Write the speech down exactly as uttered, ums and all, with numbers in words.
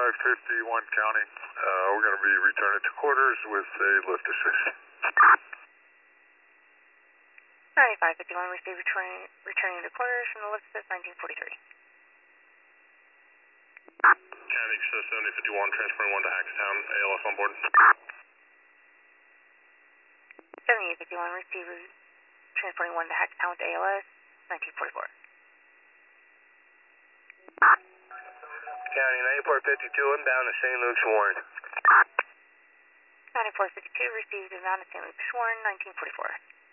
ninety-five fifty-one County. Uh, we're going to be returning to quarters with a lift assist. ninety-five fifty-one, receive returning, returning to quarters from the lift assist nineteen forty-three. County seventy fifty-one, transporting one to Hackstown, A L S on board. seventy-eight fifty-one, receive transporting one to Hackstown with A L S nineteen forty-four. County ninety-four fifty-two, inbound to Saint Luke's Warren. ninety-four fifty-two, received inbound to Saint Luke's Warren nineteen forty-four.